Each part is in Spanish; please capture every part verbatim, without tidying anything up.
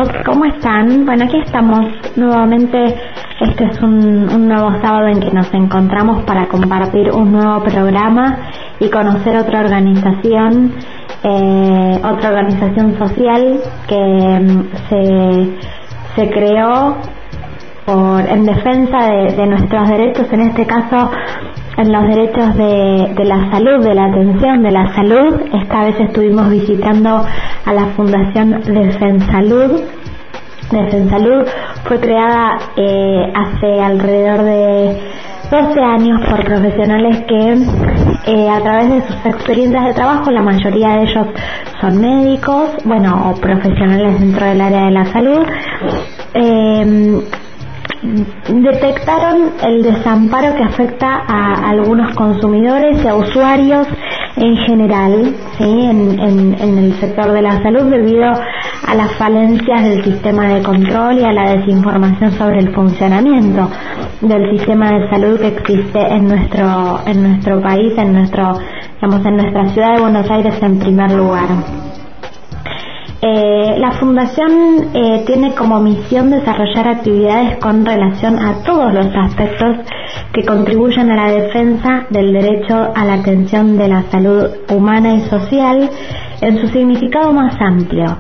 todos, ¿cómo están? Bueno, aquí estamos nuevamente. Este es un, un nuevo sábado en que nos encontramos para compartir un nuevo programa y conocer otra organización, eh, otra organización social que um, se, se creó por, en defensa de, de nuestros derechos, en este caso en los derechos de, de la salud, de la atención de la salud. Esta vez estuvimos visitando a la Fundación Defensalud. Defensalud fue creada eh, hace alrededor de doce años por profesionales que eh, a través de sus experiencias de trabajo, la mayoría de ellos son médicos, bueno, o profesionales dentro del área de la salud, eh, detectaron el desamparo que afecta a algunos consumidores y a usuarios en general, ¿sí? en, en, en el sector de la salud, debido a las falencias del sistema de control y a la desinformación sobre el funcionamiento del sistema de salud que existe en nuestro en nuestro país, en nuestro digamos en nuestra ciudad de Buenos Aires en primer lugar. Eh, la Fundación eh, tiene como misión desarrollar actividades con relación a todos los aspectos que contribuyen a la defensa del derecho a la atención de la salud humana y social en su significado más amplio.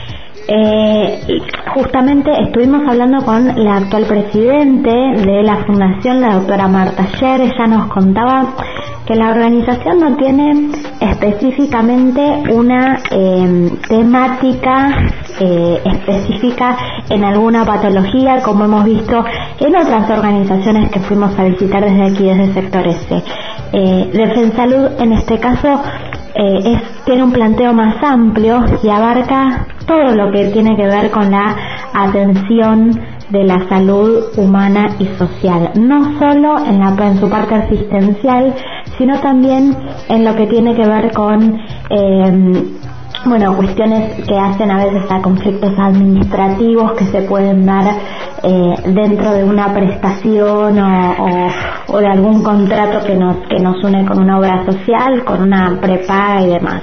Eh, justamente estuvimos hablando con la actual presidente de la Fundación, la doctora Marta Sher. Ella nos contaba que la organización no tiene específicamente una eh, temática eh, específica en alguna patología, como hemos visto en otras organizaciones que fuimos a visitar desde aquí, desde Sector S. Eh, Defensalud en este caso eh, es, tiene un planteo más amplio y abarca todo lo que tiene que ver con la atención de la salud humana y social, no solo en, la, en su parte asistencial, sino también en lo que tiene que ver con eh, bueno, cuestiones que hacen a veces a conflictos administrativos que se pueden dar eh, dentro de una prestación o, o, o de algún contrato que nos, que nos une con una obra social, con una prepaga y demás.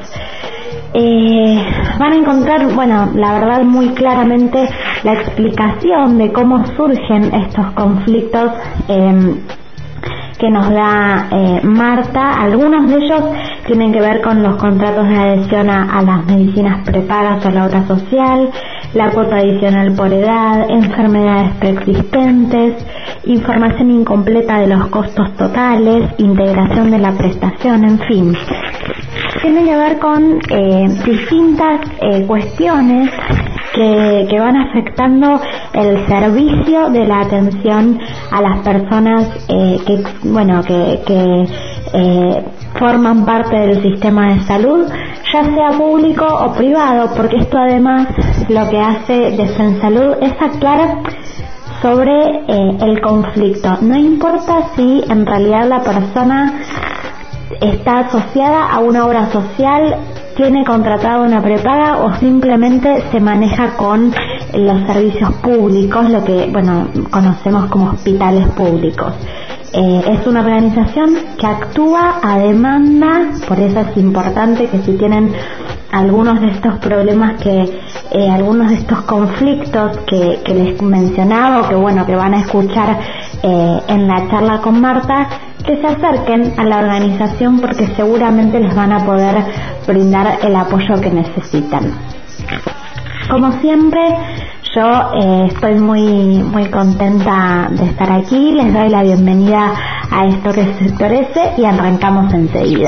Eh, van a encontrar, bueno, la verdad muy claramente la explicación de cómo surgen estos conflictos eh, que nos da eh, Marta. Algunos de ellos tienen que ver con los contratos de adhesión a, a las medicinas prepagas o la obra social, la cuota adicional por edad, enfermedades preexistentes, información incompleta de los costos totales, integración de la prestación, en fin. Tiene que ver con eh, distintas eh, cuestiones que, que van afectando el servicio de la atención a las personas eh, que, bueno, que, que eh, forman parte del sistema de salud, ya sea público o privado, porque esto además lo que hace Defensalud es aclarar sobre eh, el conflicto. No importa si en realidad la persona está asociada a una obra social, tiene contratado una prepaga o simplemente se maneja con los servicios públicos, lo que bueno conocemos como hospitales públicos. Eh, es una organización que actúa a demanda, por eso es importante que si tienen algunos de estos problemas, que eh, algunos de estos conflictos que, que les mencionaba, o que bueno que van a escuchar eh, en la charla con Marta, que se acerquen a la organización porque seguramente les van a poder brindar el apoyo que necesitan. Como siempre, yo eh, estoy muy muy contenta de estar aquí. Les doy la bienvenida a esto que es Sector S y arrancamos enseguida.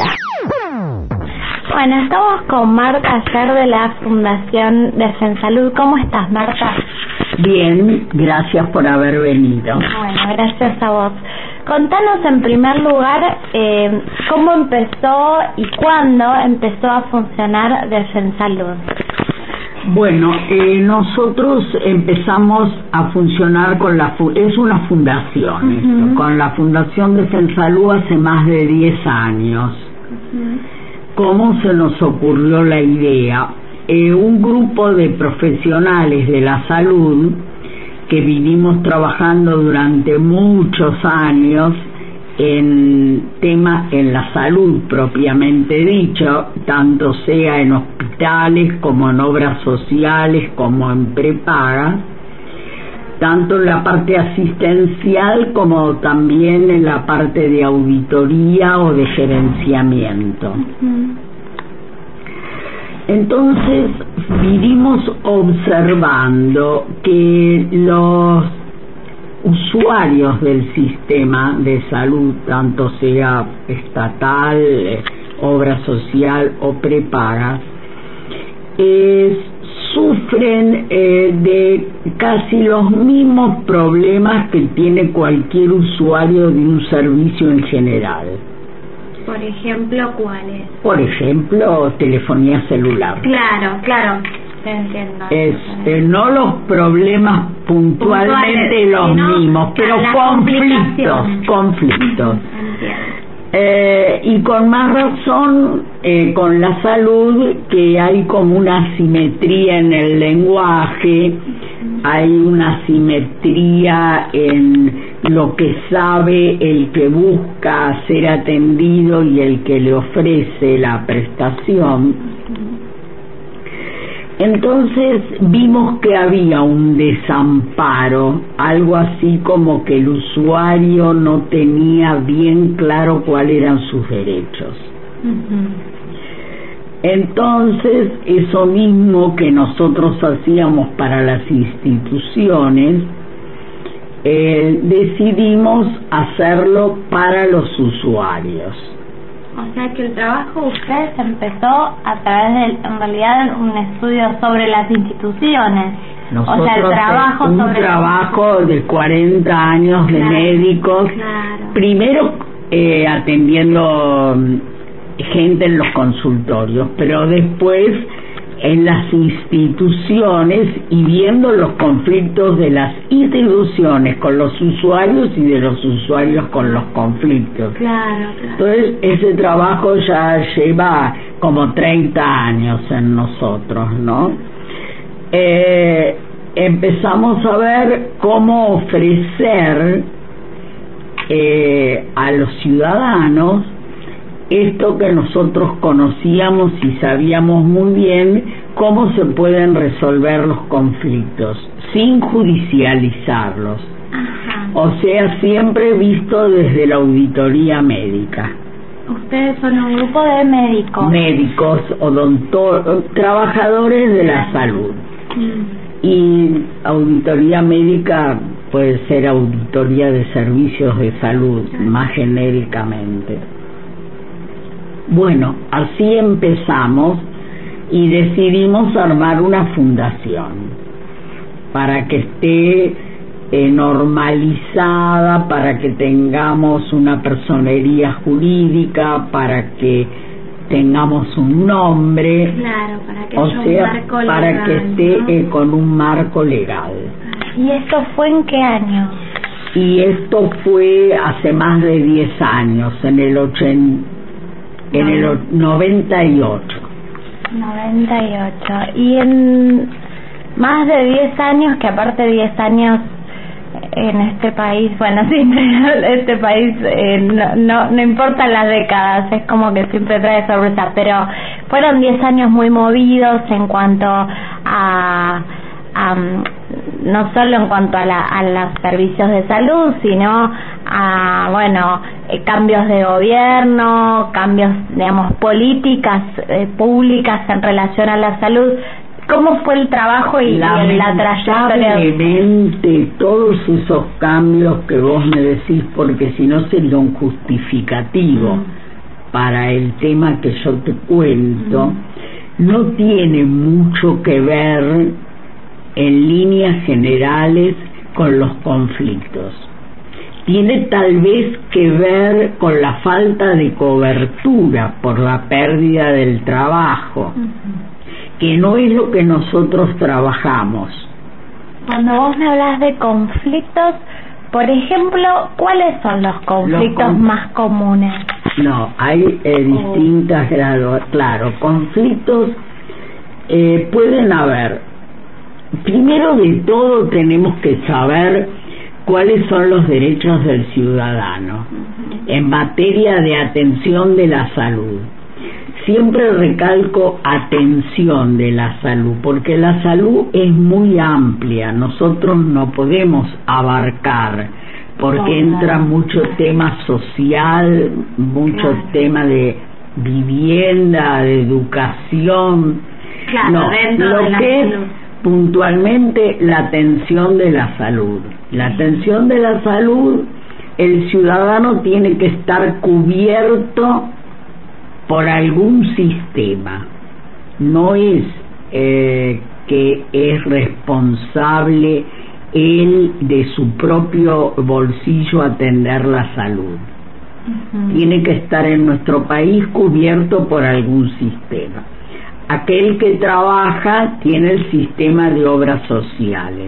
Bueno, estamos con Marta Sher de la Fundación Defensalud. ¿Cómo estás, Marta? Bien, gracias por haber venido. Bueno, gracias a vos. Contanos en primer lugar eh, cómo empezó y cuándo empezó a funcionar Defensalud. Bueno, eh, nosotros empezamos a funcionar con la fu- es una fundación, uh-huh. esto, con la Fundación Defensalud hace más de diez años. Uh-huh. ¿Cómo se nos ocurrió la idea? Eh, un grupo de profesionales de la salud que vinimos trabajando durante muchos años en tema en la salud propiamente dicho, tanto sea en hospitales como en obras sociales como en prepagas, tanto en la parte asistencial como también en la parte de auditoría o de gerenciamiento. Uh-huh. Entonces vinimos observando que los usuarios del sistema de salud, tanto sea estatal, obra social o prepagas, eh, sufren eh, de casi los mismos problemas que tiene cualquier usuario de un servicio en general. Por ejemplo, ¿cuáles? Por ejemplo, telefonía celular. Claro, claro. Entiendo. Es, eh, no los problemas puntualmente puntuales, los mismos, pero conflictos, conflictos. Eh, y con más razón eh, con la salud, que hay como una asimetría en el lenguaje, hay una asimetría en lo que sabe el que busca ser atendido y el que le ofrece la prestación. Entonces vimos que había un desamparo, algo así como que el usuario no tenía bien claro cuáles eran sus derechos. Uh-huh. Entonces, eso mismo que nosotros hacíamos para las instituciones, eh, decidimos hacerlo para los usuarios. O sea que el trabajo de ustedes empezó a través de, en realidad, un estudio sobre las instituciones. Nosotros, o sea, el trabajo un sobre trabajo de cuarenta años de claro, médicos, claro. primero eh, atendiendo gente en los consultorios, pero después en las instituciones y viendo los conflictos de las instituciones con los usuarios y de los usuarios con los conflictos. Claro, claro. Entonces ese trabajo ya lleva como treinta años en nosotros, ¿no? Eh, empezamos a ver cómo ofrecer eh, a los ciudadanos esto que nosotros conocíamos y sabíamos muy bien, cómo se pueden resolver los conflictos sin judicializarlos. Ajá. O sea, siempre visto desde la auditoría médica. Ustedes son un grupo de médicos. Médicos, odontólogos, trabajadores de la salud. Mm. Y auditoría médica puede ser auditoría de servicios de salud, ah. más genéricamente. Bueno, así empezamos y decidimos armar una fundación para que esté eh, normalizada, para que tengamos una personería jurídica, para que tengamos un nombre, claro, para que o haya sea, un marco legal, para que esté ¿no? eh, con un marco legal. ¿Y esto fue en qué año? Y esto fue hace más de diez años, en el ochenta. En el noventa y ocho. noventa y ocho. Y en más de diez años, que aparte de diez años en este país, bueno, siempre este país, eh, no, no, no importan las décadas, es como que siempre trae sorpresas, pero fueron diez años muy movidos en cuanto a, a no solo en cuanto a, la, a los servicios de salud, sino a, bueno, eh, cambios de gobierno, cambios, digamos, políticas eh, públicas en relación a la salud. ¿Cómo fue el trabajo y, la, y la trayectoria? Lamentablemente, todos esos cambios que vos me decís, porque si no sería un justificativo mm. para el tema que yo te cuento, mm. no tiene mucho que ver en líneas generales con los conflictos. Tiene tal vez que ver con la falta de cobertura por la pérdida del trabajo, uh-huh. que no es lo que nosotros trabajamos. Cuando vos me hablas de conflictos, por ejemplo, ¿cuáles son los conflictos los más comunes? No, hay eh, distintas oh. grados, claro, conflictos eh, pueden haber. Primero de todo tenemos que saber cuáles son los derechos del ciudadano en materia de atención de la salud. Siempre recalco atención de la salud, porque la salud es muy amplia, nosotros no podemos abarcar, porque entra mucho tema social, mucho Claro. tema de vivienda, de educación. Claro, No, dentro lo de la que es salud. puntualmente la atención de la salud. La atención de la salud, el ciudadano tiene que estar cubierto por algún sistema. No es eh, que es responsable él de su propio bolsillo atender la salud. Uh-huh. Tiene que estar en nuestro país cubierto por algún sistema. Aquel que trabaja tiene el sistema de obras sociales.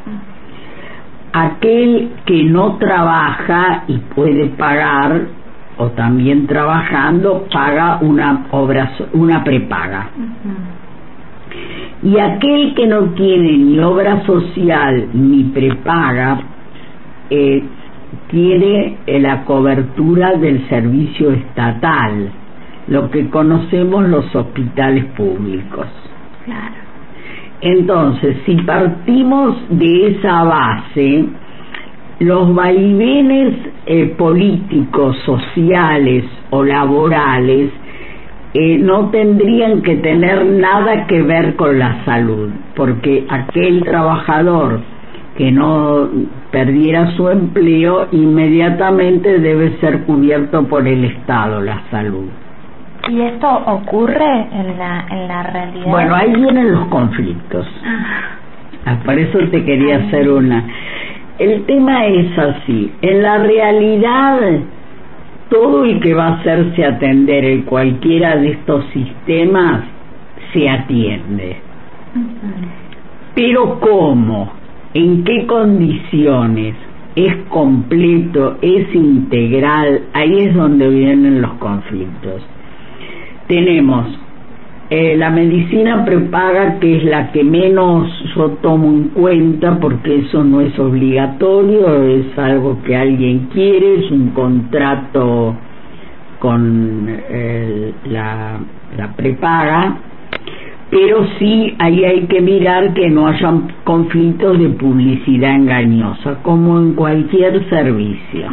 Aquel que no trabaja y puede pagar, o también trabajando, paga una obra, una prepaga. Uh-huh. Y aquel que no tiene ni obra social ni prepaga, eh, tiene eh, la cobertura del servicio estatal, lo que conocemos los hospitales públicos. Claro. Entonces, si partimos de esa base, los vaivenes eh, políticos, sociales o laborales eh, no tendrían que tener nada que ver con la salud, porque aquel trabajador que no perdiera su empleo inmediatamente debe ser cubierto por el Estado, la salud. ¿Y esto ocurre en la, en la realidad? Bueno, ahí vienen los conflictos. Ah, por eso te quería hacer una... El tema es así, en la realidad todo el que va a hacerse atender en cualquiera de estos sistemas se atiende. Uh-huh. Pero ¿cómo? ¿En qué condiciones? ¿Es completo? ¿Es integral? Ahí es donde vienen los conflictos. Tenemos Eh, la medicina prepaga, que es la que menos yo tomo en cuenta, porque eso no es obligatorio, es algo que alguien quiere, es un contrato con eh, la, la prepaga, pero sí ahí hay que mirar que no haya conflictos de publicidad engañosa, como en cualquier servicio.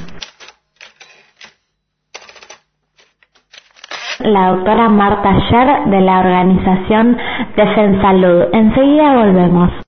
La doctora Marta Ayer, de la organización Defensalud. Enseguida volvemos.